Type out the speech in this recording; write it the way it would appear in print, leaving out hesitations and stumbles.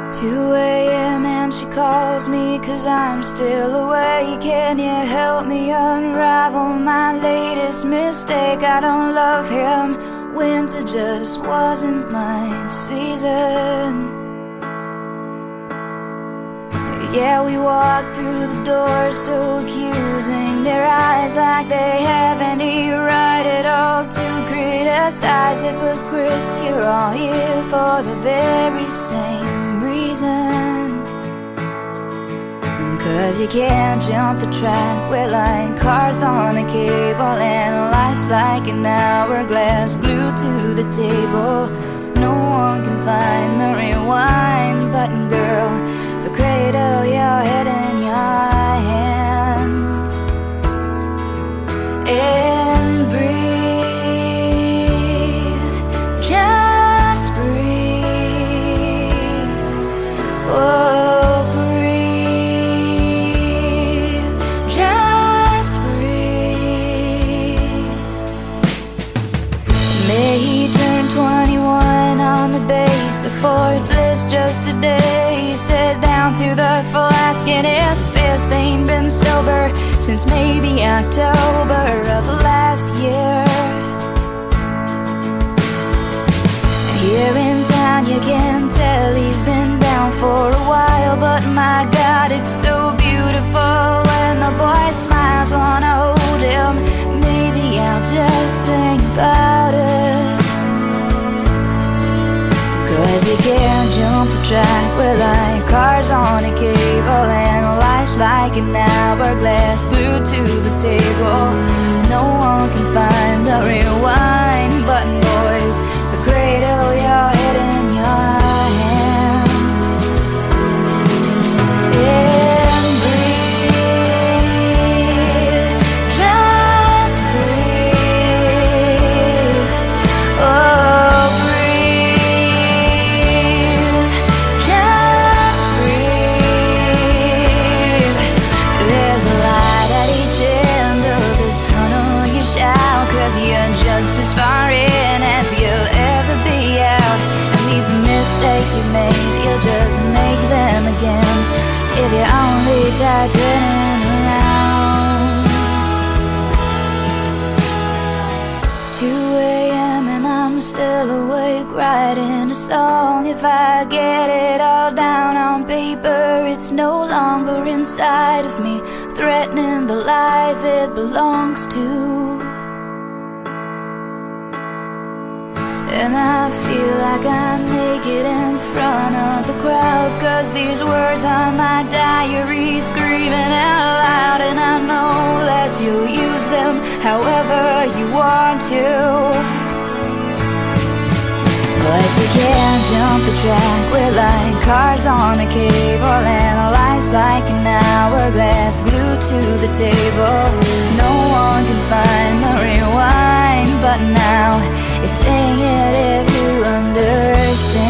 2 a.m. and she calls me 'cause I'm still awake. Can you help me unravel my latest mistake? I don't love him, winter just wasn't my season. Yeah, we walk through the door so accusing, their eyes like they have any right at all to criticize. Hypocrites, you're all here for the very same reason. 'Cause you can't jump the track, we're like cars on a cable, and life's like an hourglass glued to the table. No one can find the rewind button, girl, so cradle your head in your hands and breathe, just breathe. Oh, breathe, just breathe. May he turn 21 on the base of Fort Bliss just today. He sat down to the flask and his fist ain't been sober since maybe October of last year. Here in town you can tell he's been down for a while, but my God, it's so beautiful when the boy smiles. Wanna hold him, maybe I'll just sing about it. 'Cause you can't jump the track, we're like cars on a cable, and life's like an hourglass glued to the table. No one can find the rewind button, boys, so cradle your head in your hand and breathe, just breathe. Oh, breathe, just breathe. There's a light at each end of this tunnel, you shout, 'cause you're just as far in as you'll ever be out. And these mistakes you made, you'll just make them again if you only try turning around. 2 a.m. and I'm still awake writing a song. If I get it all down on paper, it's no longer inside of me, threatening the life it belongs to. And I feel like I'm naked in front of the crowd, 'cause these words are my diary screaming out loud. And I know that you'll use them however you want to, but you can't jump the track, we're like cars on a cable, and life's like an hourglass glued to the table. No one can find the rewind button now. It's saying it if you understand.